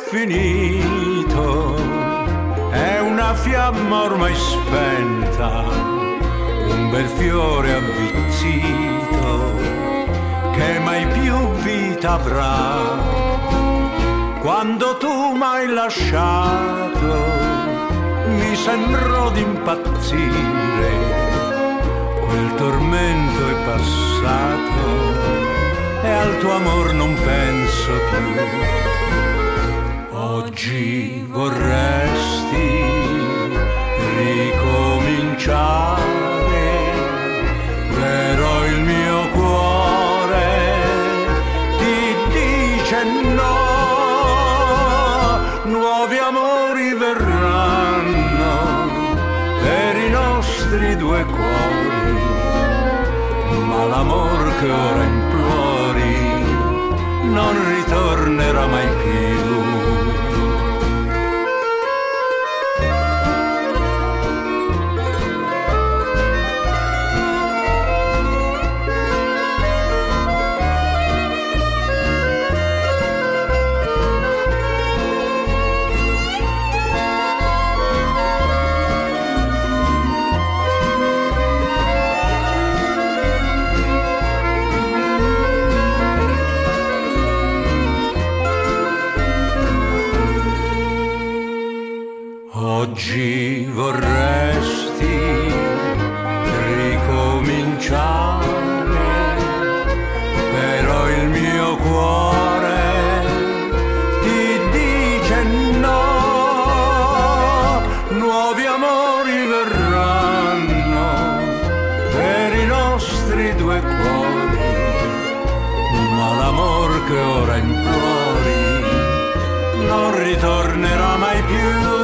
finito, è una fiamma ormai spenta, un bel fiore avvizzito che mai più vita avrà. Quando tu m'hai lasciato mi sembrò di impazzire, quel tormento è passato e al tuo amor non penso più. Oggi vorresti ricominciare, però il mio cuore ti dice no. Nuovi amori verranno per i nostri due cuori, ma l'amor che ora implori non ritornerà mai più. Oggi vorresti ricominciare, però il mio cuore ti dice no. Nuovi amori verranno per i nostri due cuori, ma l'amor che ora implori non ritornerà mai più.